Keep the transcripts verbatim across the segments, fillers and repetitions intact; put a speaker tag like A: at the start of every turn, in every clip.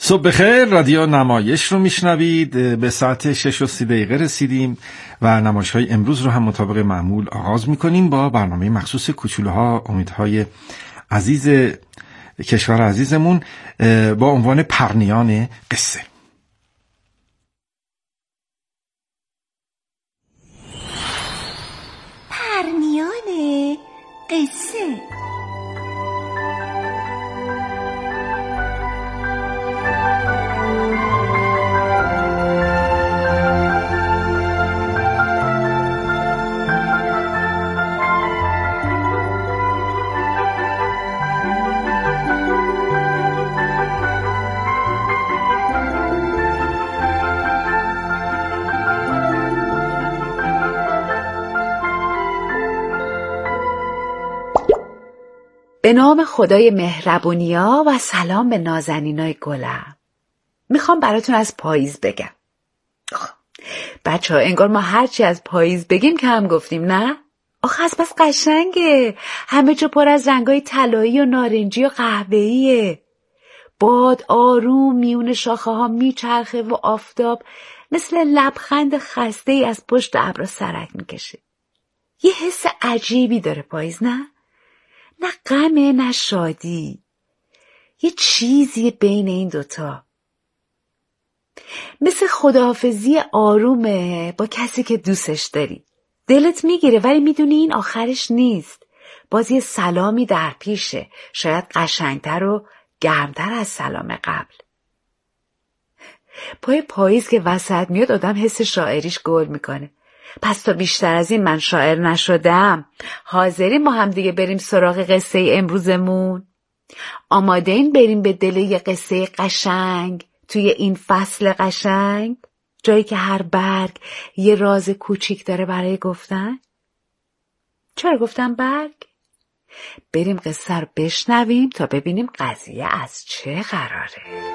A: صبح بخیر، رادیو نمایش رو میشنوید. به ساعت شش و سی دقیقه رسیدیم و نمایش های امروز رو هم مطابق معمول آغاز میکنیم با برنامه مخصوص کوچولوها، امیدهای عزیز کشور عزیزمون با عنوان پرنیان قصه.
B: پرنیان قصه.
C: به نام خدای مهربونیا و سلام به نازنینای گلم. میخوام براتون از پاییز بگم. بچه ها انگار ما هرچی از پاییز بگیم که هم گفتیم، نه؟ آخه از بس قشنگه. همه جا پر از رنگای طلایی و نارنجی و قهوه‌ایه. باد آروم میون شاخه ها میچرخه و آفتاب مثل لبخند خسته ای از پشت ابرا سرک میکشه. یه حس عجیبی داره پاییز، نه؟ نه غمه نه شادی، یه چیزی بین این دوتا، مثل خداحافظی آرومه با کسی که دوستش داری. دلت میگیره ولی میدونی این آخرش نیست، باز یه سلامی در پیشه، شاید قشنگتر و گرمتر از سلام قبل. پای پاییز که وسط میاد آدم حس شاعریش گل میکنه. پس تا بیشتر از این من شاعر نشدم. حاضرین ما هم دیگه بریم سراغ قصه امروزمون؟ آماده این بریم به دل یه قصه قشنگ توی این فصل قشنگ، جایی که هر برگ یه راز کوچیک داره برای گفتن؟ چرا گفتم برگ؟ بریم قصه رو بشنویم تا ببینیم قضیه از چه قراره.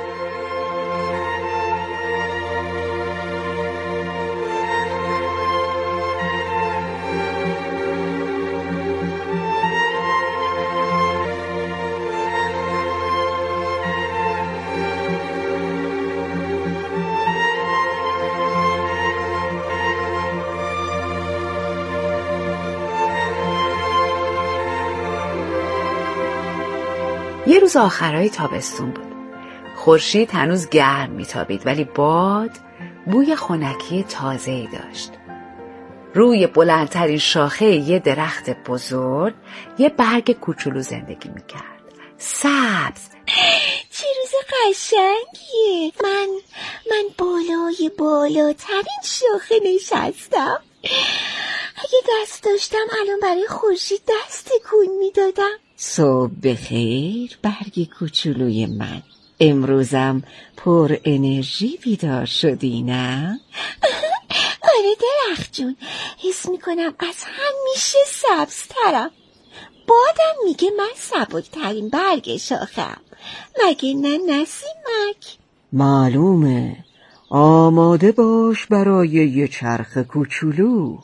C: یه روز آخرای تابستون بود. خورشید هنوز گرم میتابید ولی باد بوی خنکی تازه‌ای داشت. روی بلندترین شاخه یه درخت بزرگ یه برگ کوچولو زندگی میکرد، سبز.
B: چه روز قشنگیه. من من بالای بالاترین شاخه نشستم. اگه دست داشتم الان برای خورشید دست تکون میدادم.
D: صبح بخیر برگ کوچولوی من، امروزم پر انرژی بیدار شدی، نه؟
B: آره درخت جون، حس میکنم از همیشه سبزترم. بادم میگه من سبکترین برگ شاخم، مگه نه نسیمک؟
D: معلومه. آماده باش برای یه چرخ کوچولو،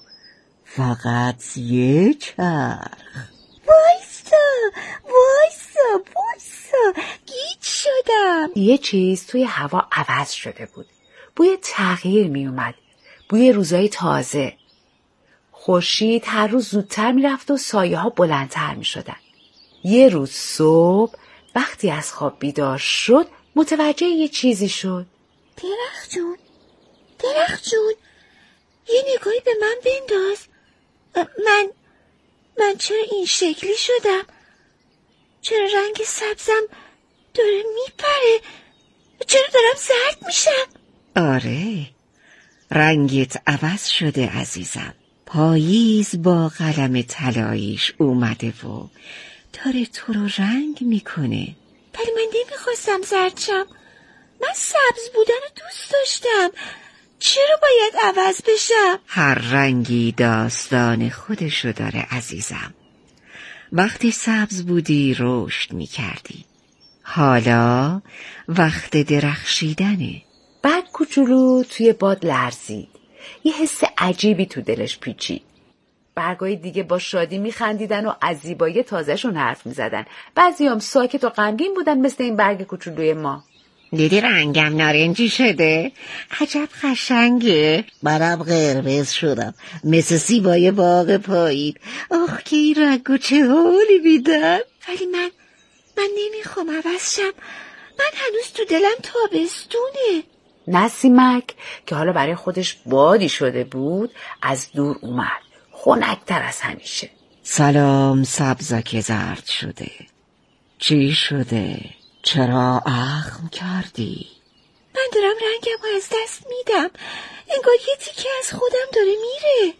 D: فقط یه چرخ.
B: وایسا وایسا وایسا، گیج شدم.
C: یه چیز توی هوا عوض شده بود. بوی تغییر می اومد، بوی روزای تازه. خورشید هر روز زودتر می رفت و سایه ها بلندتر می شدن. یه روز صبح وقتی از خواب بیدار شد متوجه یه چیزی شد.
B: درخت جون درخت جون یه نگاهی به من بنداز. من من چرا این شکلی شدم؟ چرا رنگ سبزم داره میپره؟ چرا دارم زرد میشم؟
D: آره، رنگت عوض شده عزیزم. پاییز با قلم طلاییش اومده و داره تو رو رنگ میکنه.
B: ولی من نمیخواستم زرد شم. من سبز بودن رو دوست داشتم. چرا باید عوض بشم؟
D: هر رنگی داستان خودشو داره عزیزم. وقتی سبز بودی رشد میکردی، حالا وقت درخشیدنه.
C: بعد کوچولو توی باد لرزید. یه حس عجیبی تو دلش پیچید. برگای دیگه با شادی میخندیدن و از زیبایی تازهشون حرف میزدن. بعضی هم ساکت و غمگین بودن مثل این برگ کوچولوی ما.
D: دیدی رنگم نارنجی شده؟ عجب قشنگه.
E: منم قرمز شدم مثل سیبای باغ پایین.
D: آخ که این رنگو چه حالی میدن.
B: ولی من من نمیخوام عوض شم. من هنوز تو دلم تابستونه.
C: نسیمک که حالا برای خودش بادی شده بود از دور اومد، خنک‌تر از همیشه.
D: سلام سبزک زرد شده. چی شده؟ چرا اخم کردی؟
B: من دارم رنگم رو از دست میدم. انگار یه تیکه از خودم داره میره.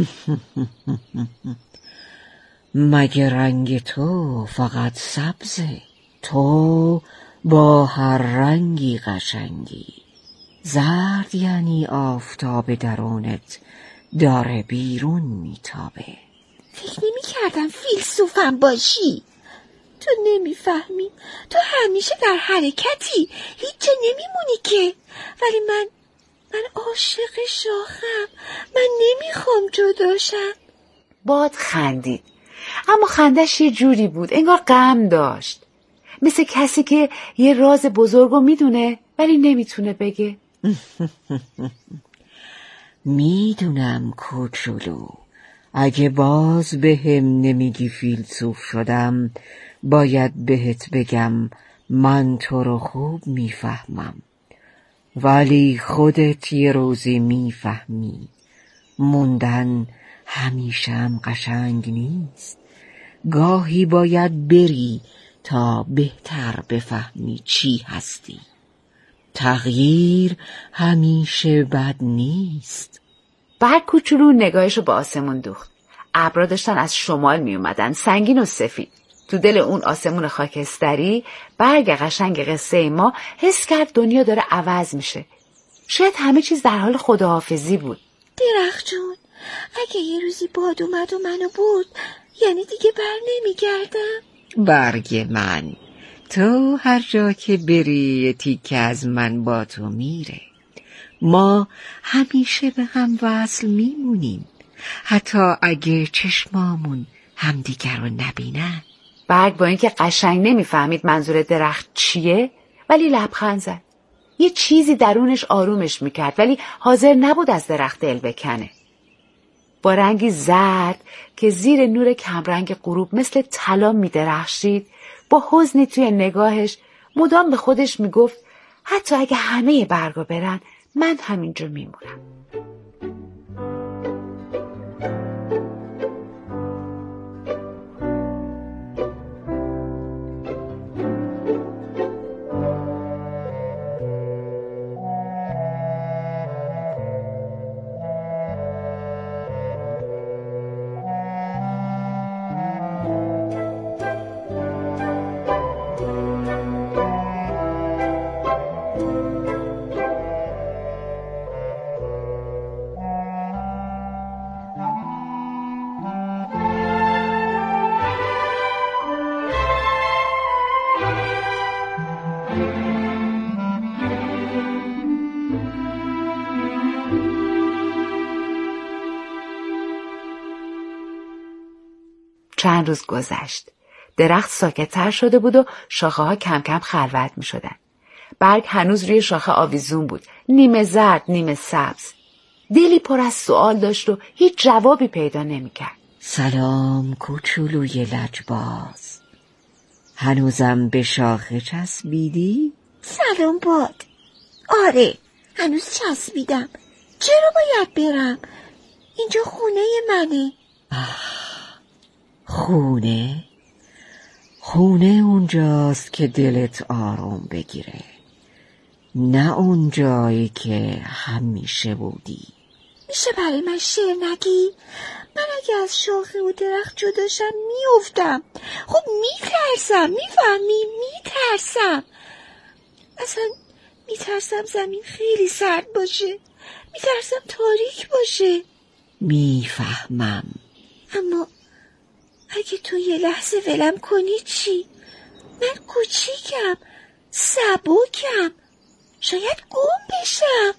D: مگه رنگ تو فقط سبزه؟ تو با هر رنگی قشنگی. زرد یعنی آفتاب درونت داره بیرون میتابه.
B: فکر نمی کردم فیلسوفم باشی. تو نمیفهمی. تو همیشه در حرکتی، هیچ جا نمیمونی که. ولی من من عاشق شاخم. من نمیخوام جداشم.
C: باد خندید، اما خندش یه جوری بود انگار غم داشت، مثل کسی که یه راز بزرگو میدونه ولی نمیتونه بگه.
D: میدونم کوچولو، اگه باز به هم نمیگی فیلسوف شدم، باید بهت بگم من تو رو خوب میفهمم. ولی خودت یه روزی میفهمی موندن همیشه هم قشنگ نیست. گاهی باید بری تا بهتر بفهمی چی هستی. تغییر همیشه بد نیست.
C: برگ کوچولو نگاهشو به آسمون دوخت. ابرا داشتن از شمال می اومدن، سنگین و سفید. تو دل اون آسمون خاکستری برگ قشنگ قصه ما حس کرد دنیا داره عوض میشه. شاید همه چیز در حال خداحافظی بود.
B: درخت جون، اگه یه روزی باد اومد و منو برد، یعنی دیگه بر نمیگردم؟
D: برگ من، تو هر جا که بری تیکه از من با تو میره. ما همیشه به هم وصل میمونیم، حتی اگه چشمامون همدیگر رو نبینن.
C: برگ با اینکه قشنگ نمیفهمید منظور درخت چیه ولی لبخند زد. یه چیزی درونش آرومش میکرد ولی حاضر نبود از درخت دل بکنه. با رنگی زرد که زیر نور کمرنگ غروب مثل طلا میدرخشید، با حزنی توی نگاهش مدام به خودش میگفت حتی اگه همه برگا برن من همینجا میمونم. چند روز گذشت. درخت ساکت‌تر شده بود و شاخه‌ها کم کم خلوت می‌شدن. برگ هنوز روی شاخه آویزون بود، نیمه زرد نیمه سبز. دلی پر از سوال داشت و هیچ جوابی پیدا نمی‌کرد.
D: سلام کوچولوی لجباز، هنوزم به شاخه چسبیدی؟
B: سلام باد. آره هنوز چسبیدم. چرا باید برم؟ اینجا خونه منه.
D: خونه؟ خونه اونجاست که دلت آروم بگیره، نه اون جایی که همیشه بودی.
B: میشه برای من شعر نگی؟ من اگه از شاخه و درخت جداشم میافتم. خب میترسم، میفهمی؟ میترسم. اصلا میترسم زمین خیلی سرد باشه، میترسم تاریک باشه.
D: میفهمم.
B: اما اگه تو یه لحظه ولم کنی چی؟ من کوچیکم، سبکم، شاید گم بشم.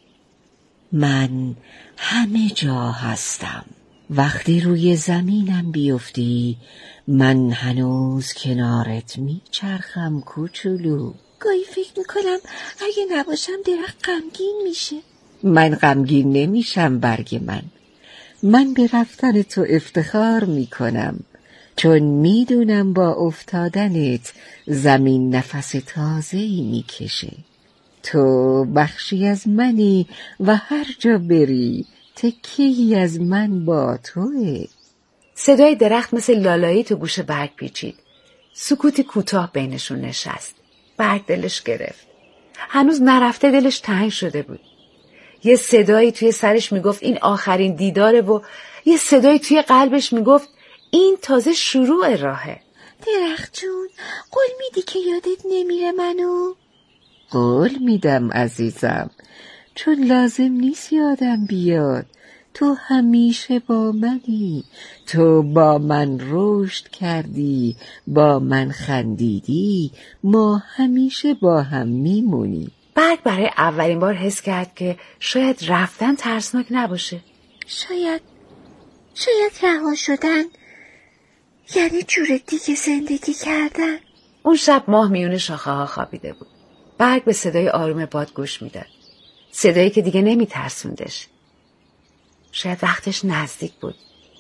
D: من همه جا هستم. وقتی روی زمینم بیفتی من هنوز کنارت میچرخم کوچولو.
B: گاهی فکر میکنم اگه نباشم درخت غمگین میشه.
D: من غمگین نمیشم برگ من. من به رفتن تو افتخار میکنم، چون میدونم با افتادنت زمین نفس تازه‌ای میکشه. تو بخشی از منی و هر جا بری تکه‌ای از من با توه.
C: صدای درخت مثل لالایی تو گوش برگ پیچید. سکوتی کوتاه بینشون نشست. برگ دلش گرفت. هنوز نرفته دلش تنگ شده بود. یه صدایی توی سرش میگفت این آخرین دیداره و یه صدایی توی قلبش میگفت این تازه شروع راهه.
B: درخت جون، قول میدی که یادت نمیره منو؟
D: قول میدم عزیزم، چون لازم نیست یادم بیاد. تو همیشه با منی. تو با من رشد کردی، با من خندیدی، ما همیشه با هم میمونی.
C: برگ برای اولین بار حس کرد که شاید رفتن ترسناک نباشه.
B: شاید شاید رها شدن یعنی جور دیگه زندگی کردن.
C: اون شب ماه میون شاخه ها خوابیده بود. برگ به صدای آروم باد گوش میداد. صدایی که دیگه نمی ترسوندش. شاید وقتش نزدیک بود.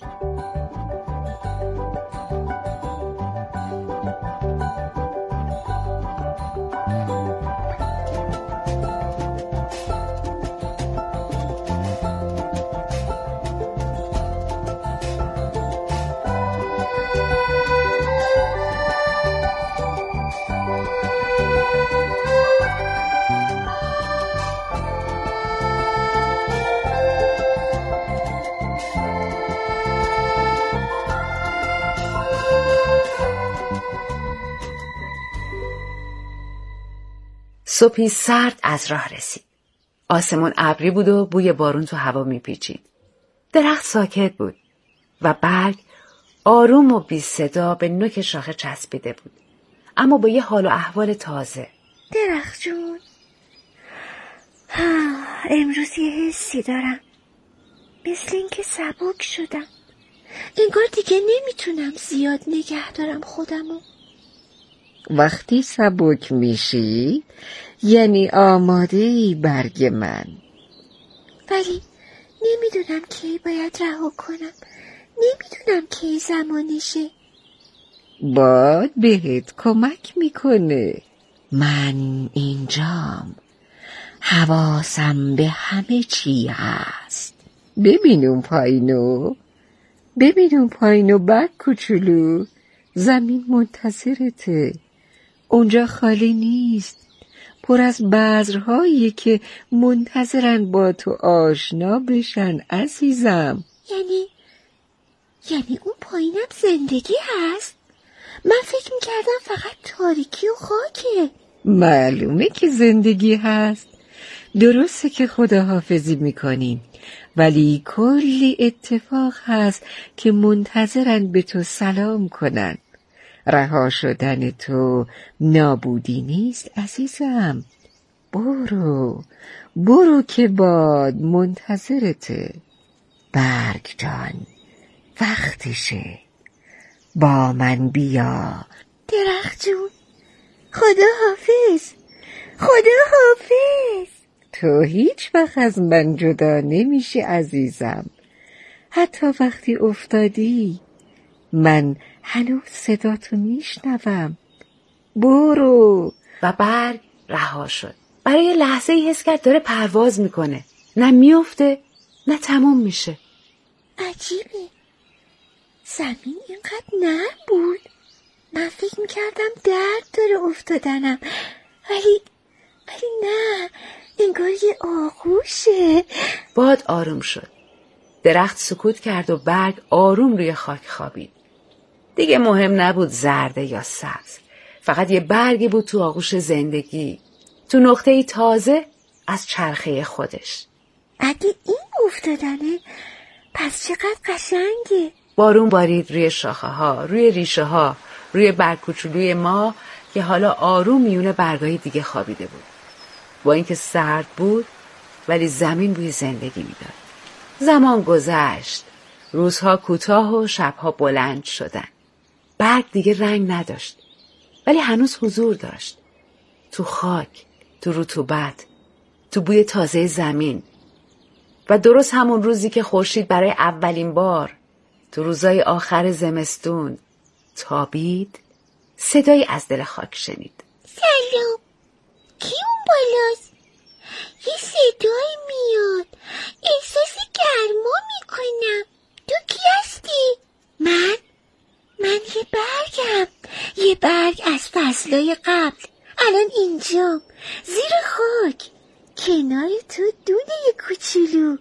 C: صبحی سرد از راه رسید. آسمون ابری بود و بوی بارون تو هوا میپیچید. درخت ساکت بود و برگ آروم و بی صدا به نوک شاخه چسبیده بود، اما با یه حال و احوال تازه.
B: درخت جون، امروز یه حسی دارم، مثل این که سبک شدم. انگار دیگه نمیتونم زیاد نگه دارم خودمو.
D: وقتی سبک میشی یعنی آماده ای برگ من.
B: ولی نمیدونم کی باید رها کنم. نمیدونم کی زمانشه.
D: باد بهت کمک میکنه. من اینجام. حواسم به همه چی هست. ببین اون پایینو. ببین اون پایینو برگ کوچولو. زمین منتظرته. اونجا خالی نیست. پر از بذرهایی که منتظرن با تو آشنا بشن عزیزم.
B: یعنی یعنی اون پایینم زندگی هست؟ من فکر میکردم فقط تاریکی و خاکه.
D: معلومه که زندگی هست. درسته که خداحافظی میکنیم، ولی کلی اتفاق هست که منتظرن به تو سلام کنن. رها شدن تو نابودی نیست عزیزم. برو برو که باد منتظرته. برگ جان، وقتشه. با من بیا.
B: درخت جون، خدا حافظ. خدا حافظ.
D: تو هیچ وقت از من جدا نمیشی عزیزم. حتی وقتی افتادی من هنوز صداتو میشنوم. برو.
C: و برگ رها شد. برای لحظه ای حس کرد داره پرواز میکنه. نه میفته نه تموم میشه.
B: عجیبه، زمین اینقدر نرم بود. من فکر میکردم درد داره افتادنم، ولی ولی نه، انگار یه آغوشه.
C: باد آروم شد. درخت سکوت کرد و برگ آروم روی خاک خوابید. دیگه مهم نبود زرده یا سبز. فقط یه برگی بود تو آغوش زندگی، تو نقطه‌ای تازه از چرخه خودش.
B: اگه این افتادنه پس چقدر قشنگه.
C: بارون بارید روی شاخه ها، روی ریشه ها، روی برگ کوچولوی ما که حالا آروم میونه برگای دیگه خوابیده بود. با اینکه سرد بود ولی زمین بوی زندگی میداد. زمان گذشت. روزها کوتاه و شبها بلند شدن. برگ دیگه رنگ نداشت ولی هنوز حضور داشت. تو خاک، تو رطوبت، تو بوی تازه زمین. و درست همون روزی که خورشید برای اولین بار تو روزای آخر زمستون تابید، صدایی از دل خاک شنید.
B: سلام، کی اون بالاست؟ یه صدایی میاد، احساس گرما میکنم. تو کی هستی؟ من؟ من یه برگم، یه برگ از فصلای قبل. الان اینجام زیر خاک کنار تو دونه کوچولو.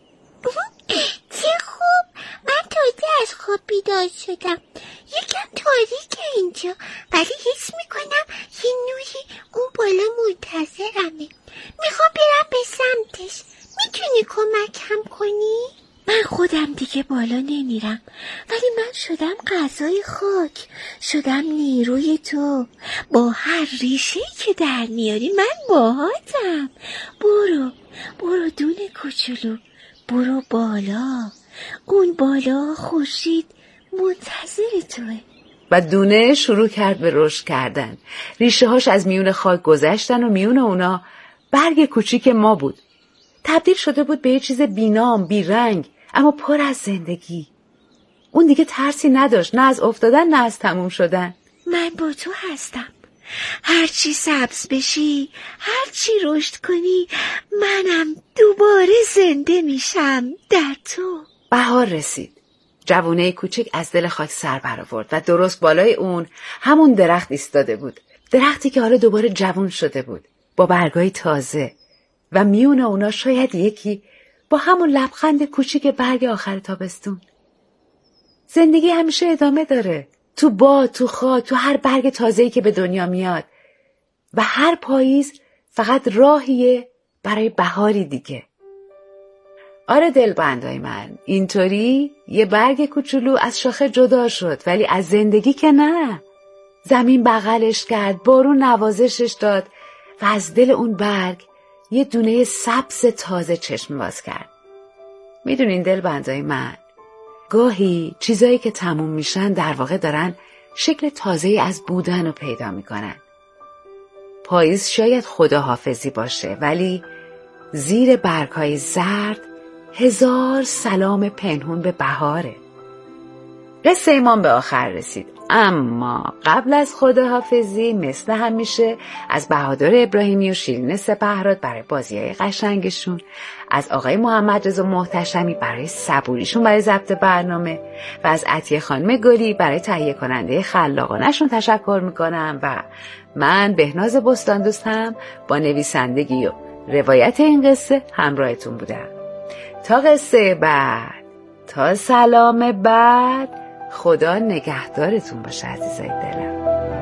B: چه خوب، من تازه از خواب بیدار شدم. یکم تاریکه اینجا ولی حس میکنم یه نوری اون بالا منتظرمه. میخوام برم به سمتش. میتونی کمکم کنی؟ من خودم دیگه بالا نمیرم، ولی من شدم غذای خاک، شدم نیروی تو. با هر ریشه‌ای که در میاری من باهاتم. برو برو دونه کوچولو، برو بالا. اون بالا خورشید منتظر توه.
C: و دونه شروع کرد به رشد کردن. ریشه هاش از میون خاک گذشتن و میون اونا برگ کوچیک ما بود. تبدیل شده بود به یه چیز بینام، بیرنگ، اما پر از زندگی. اون دیگه ترسی نداشت، نه از افتادن نه از تموم شدن.
B: من با تو هستم. هرچی سبز بشی، هرچی رشد کنی، منم دوباره زنده میشم در تو.
C: بهار رسید. جوونه کوچک از دل خاک سر برآورد و درست بالای اون همون درخت ایستاده بود. درختی که حالا دوباره جوون شده بود، با برگای تازه، و میون اونا شاید یکی با همون لبخند کوچیک برگ آخر تابستون. زندگی همیشه ادامه داره. تو باد، تو خاک، تو هر برگ تازه‌ای که به دنیا میاد. و هر پاییز فقط راهیه برای بهاری دیگه. آره دلبندای من، اینطوری یه برگ کوچولو از شاخه جدا شد، ولی از زندگی که نه. زمین بغلش کرد، بارون نوازشش داد و از دل اون برگ یه دونه سبز تازه چشم باز کرد. میدونین دلبندای من، گاهی چیزایی که تموم میشن در واقع دارن شکل تازه‌ای از بودن رو پیدا میکنن. پاییز شاید خداحافظی باشه، ولی زیر برگ‌های زرد هزار سلام پنهون به بهاره. قصه ایمان به آخر رسید، اما قبل از خداحافظی مثل همیشه از بهادر ابراهیمی و شیرین سپهراد برای بازی‌های قشنگشون، از آقای محمد رضا محتشمی برای صبوریشون برای ضبط برنامه و از عطیه خانم گلی برای تهیه کننده خلاقانه‌شون تشکر میکنم و من بهناز بستان دوستم با نویسندگی و روایت این قصه همراهتون بودم. تا قصه بعد، تا سلام بعد، خدا نگهدارتون باشه عزیزای دلم.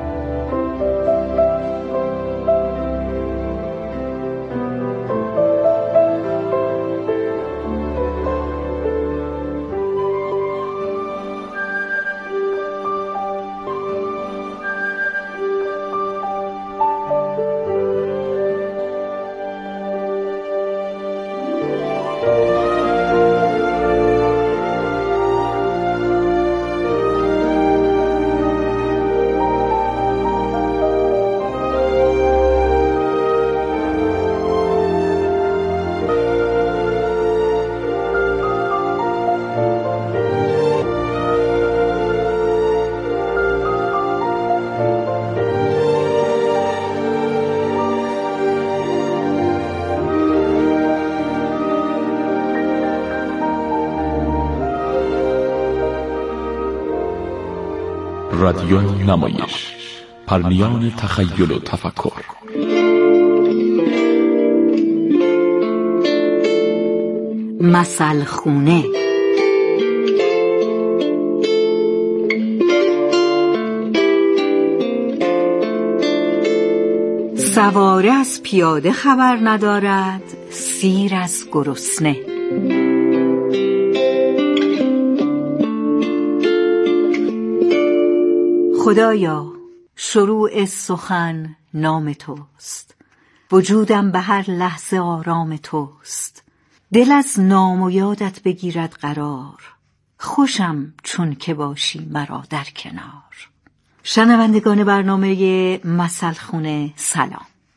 F: رادیو نمایش، پرنیان تخیل و تفکر.
G: مثل خونه. سواره از پیاده خبر ندارد، سیر از گرسنه. خدایا شروع سخن نام توست، وجودم به هر لحظه آرام توست. دل از نام و یادت بگیرد قرار، خوشم چون که باشی مرا در کنار. شنوندگان برنامه مثل خونه سلام.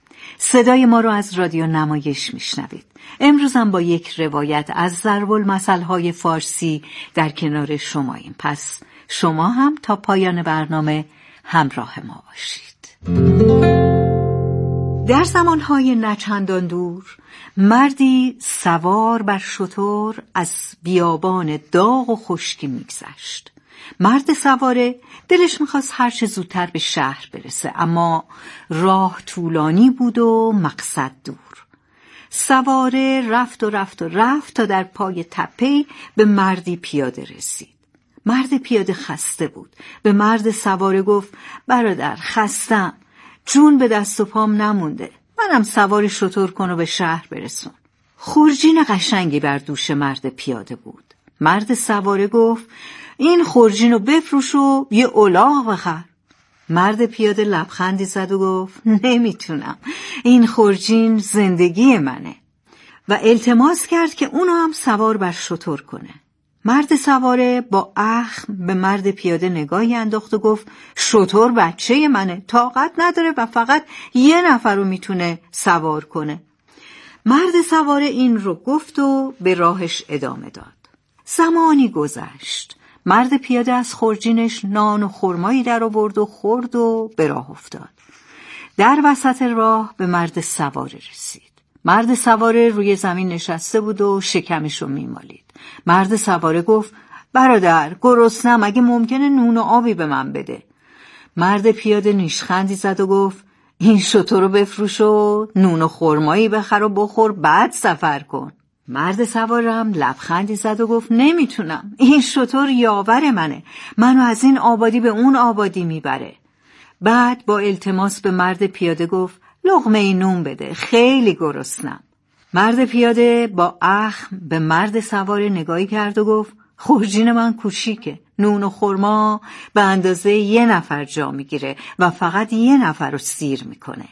G: صدای ما رو از رادیو نمایش میشنوید. امروز هم با یک روایت از ضرب‌المثل‌های فارسی در کنار شماییم. پس شما هم تا پایان برنامه همراه ما باشید. در زمانهای نچندان دور مردی سوار بر شتر از بیابان داغ و خشکی میگذشت. مرد سواره دلش میخواست هرچه زودتر به شهر برسه، اما راه طولانی بود و مقصد دور. سواره رفت و رفت و رفت تا در پای تپه‌ای به مردی پیاده رسید. مرد پیاده خسته بود. به مرد سواره گفت: برادر، خستم، جون به دست و پام نمونده، منم سوار شتر کن و به شهر برسون. خورجین قشنگی بر دوش مرد پیاده بود. مرد سواره گفت: این خورجین رو بفروش و یه الاغ بخر. مرد پیاده لبخندی زد و گفت: نمیتونم، این خورجین زندگی منه، و التماس کرد که اونو هم سوار بر شتر کنه. مرد سواره با اخم به مرد پیاده نگاهی انداخت و گفت: شتر بچه منه، طاقت نداره و فقط یه نفر رو میتونه سوار کنه. مرد سواره این رو گفت و به راهش ادامه داد. زمانی گذشت. مرد پیاده از خورجینش نان و خرمایی در آورد و خورد و به راه افتاد. در وسط راه به مرد سواره رسید. مرد سواره روی زمین نشسته بود و شکمش رو میمالید. مرد سواره گفت: برادر، گرسنم، اگه ممکنه نون و آبی به من بده. مرد پیاده نیشخندی زد و گفت: این شتر رو بفروش و نون و خرمایی بخر و بخور، بعد سفر کن. مرد سوارم لبخندی زد و گفت: نمیتونم، این شتر یاور منه، منو از این آبادی به اون آبادی میبره. بعد با التماس به مرد پیاده گفت: لقمه نون بده، خیلی گرسنم. مرد پیاده با اخم به مرد سوار نگاهی کرد و گفت: خورجین من کوچیکه، نون و خرما به اندازه یه نفر جا میگیره و فقط یه نفر رو سیر میکنه.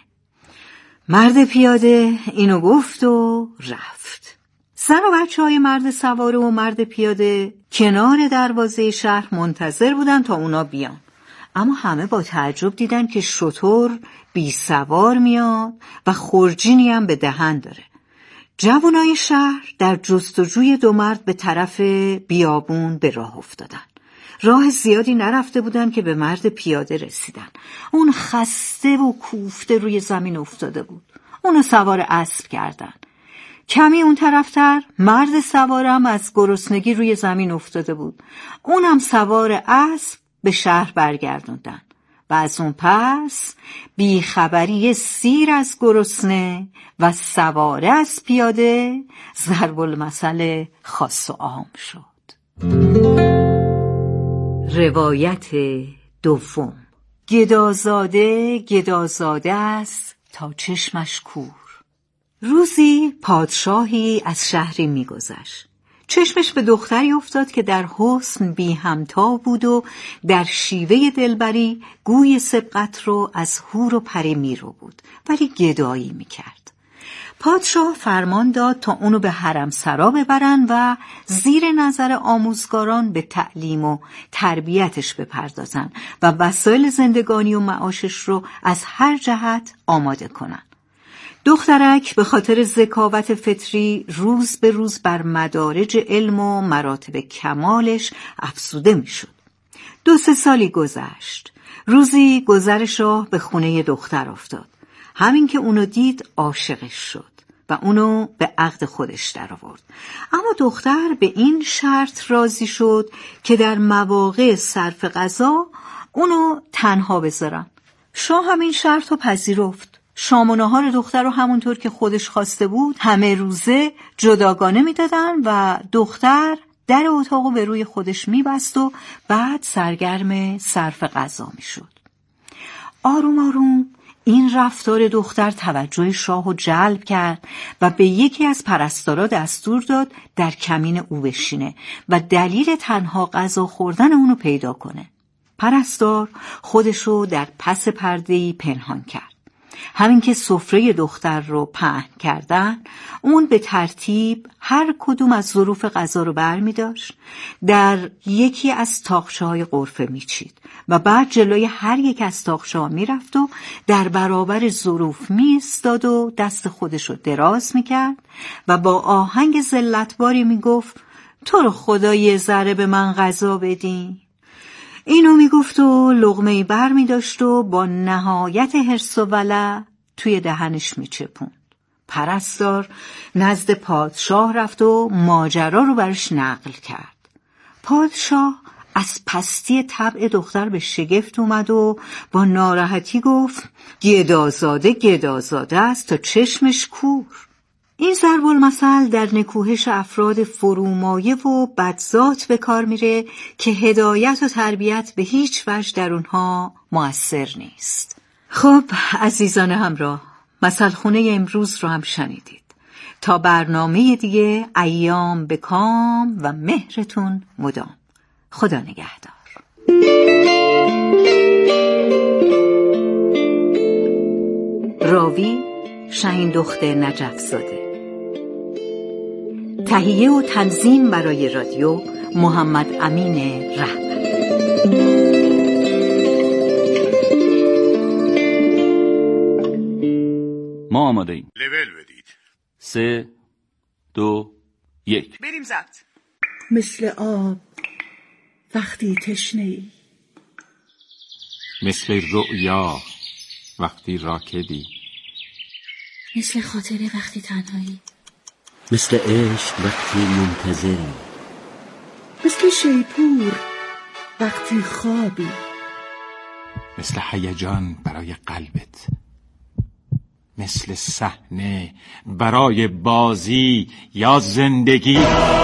G: مرد پیاده اینو گفت و رفت. زن و بچه های مرد سواره و مرد پیاده کنار دروازه شهر منتظر بودن تا اونا بیان، اما همه با تعجب دیدن که شتر بی سوار میاد و خورجینی هم به دهن داره. جوانای شهر در جستجوی دو مرد به طرف بیابون به راه افتادن. راه زیادی نرفته بودن که به مرد پیاده رسیدن. اون خسته و کوفته روی زمین افتاده بود. اونو سوار اسب کردن. کمی اون طرفتر مرد سوارم از گرسنگی روی زمین افتاده بود. اونم سوار اسب به شهر برگردوندن. و از اون پس بیخبری سیر از گرسنه و سواره از پیاده ضرب المثل خاص و عام شد. روایت دوم. گدازاده گدازاده است تا چشمش کور. روزی پادشاهی از شهری میگذشت. چشمش به دختری افتاد که در حسن بی همتا بود و در شیوه دلبری گوی سبقت رو از حور و پری میرو بود، ولی گدایی میکرد. پادشاه فرمان داد تا اونو به حرمسرا ببرن و زیر نظر آموزگاران به تعلیم و تربیتش بپردازن و وسایل زندگانی و معاشش رو از هر جهت آماده کنن. دخترک به خاطر ذکاوت فطری روز به روز بر مدارج علم و مراتب کمالش افزوده میشد. دو سه سالی گذشت. روزی گذر شاه به خونه دختر افتاد. همین که اونو دید عاشقش شد و اونو به عقد خودش در آورد. اما دختر به این شرط راضی شد که در مواقع صرف غذا اونو تنها بذارن. شاه هم این شرط رو پذیرفت. شام و نهار دختر رو همونطور که خودش خواسته بود همه روزه جداگانه میدادن و دختر در اتاقو به روی خودش میبست و بعد سرگرم صرف غذا میشد. آروم آروم این رفتار دختر توجه شاهو جلب کرد و به یکی از پرستارا دستور داد در کمین او بشینه و دلیل تنها غذا خوردن اونو پیدا کنه. پرستار خودشو در پس پرده‌ای پنهان کرد. همین که سفره دختر رو پهن کردن، اون به ترتیب هر کدوم از ظروف غذا رو برمی داشت، در یکی از تاقچه‌های غرفه می چید و بعد جلوی هر یک از تاقچه‌ها می رفت و در برابر ظروف می ایستاد و دست خودش رو دراز می کرد و با آهنگ ذلتباری می گفت تو رو خدا یه ذره به من غذا بدین. اینو می گفت و لقمه‌ای بر می داشت و با نهایت حرص و ولع توی دهنش می چپوند. پرستار نزد پادشاه رفت و ماجرا رو برش نقل کرد. پادشاه از پستی طبع دختر به شگفت اومد و با ناراحتی گفت گدازاده گدازاده است تا چشمش کور. این ضرب المثل در نکوهش افراد فرومایه و بدذات به کار میره که هدایت و تربیت به هیچ وجه در اونها مؤثر نیست. خب عزیزان همراه، مثل خونه امروز رو هم شنیدید. تا برنامه دیگه، ایام به کام و مهرتون مدام. خدا نگهدار. راوی شهین دخت نجف زاده. تهیه و تنظیم برای رادیو محمد امین رحمت.
F: ما آماده ایم.
H: لول بدید.
F: سه دو یک
H: بریم ضبط.
I: مثل آب وقتی تشنه‌ای،
A: مثل رؤیا وقتی راکدی،
I: مثل خاطره وقتی تنهایی،
J: مثل عشق وقتی منتظری،
I: مثل شیپور وقتی خوابی،
A: مثل هیجان برای قلبت، مثل صحنه برای بازی یا زندگی.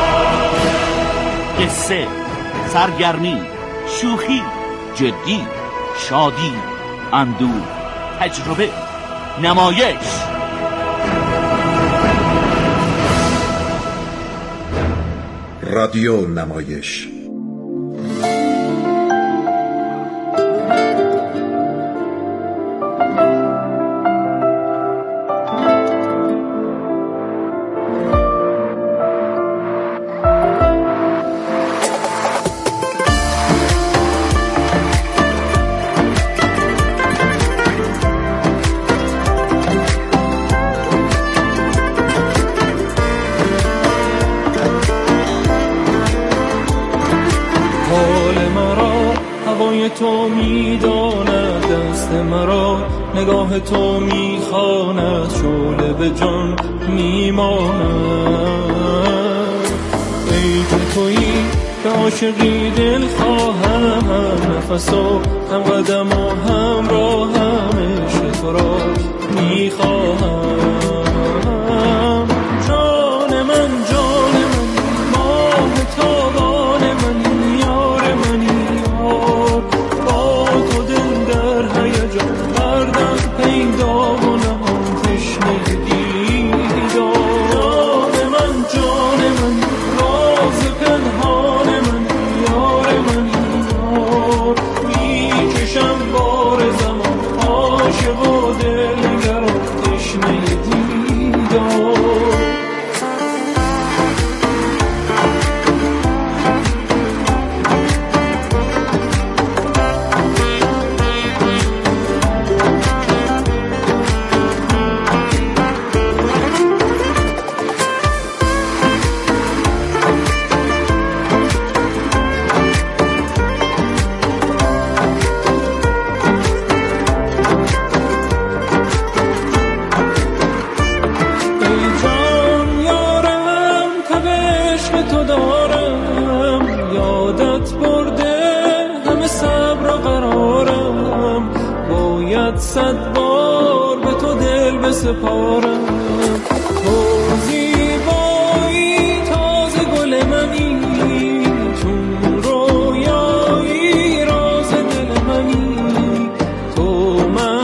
F: قصه، سرگرمی، شوخی، جدی، شادی، اندوه، تجربه، نمایش.
H: رادیو نمایش.
K: تو میداند، دست مرا نگاه تو میخواند، شعله به جان میماند. ای که تویی به عاشقی دل خواهم، هم نفس و هم قدم و هم راه، هم عشق تو را میخواهم. جان من جان من، ماه تابان من، یار منی یار، با تو دل در هیجان کردم پیدا و نهان تشنه دیدار. جان من جان من، راز پنهان من، یار منی یار، میکشم بار زمان عاشق و دلگران تشنه دیدار. صد بار به تو دل بسپارم، تو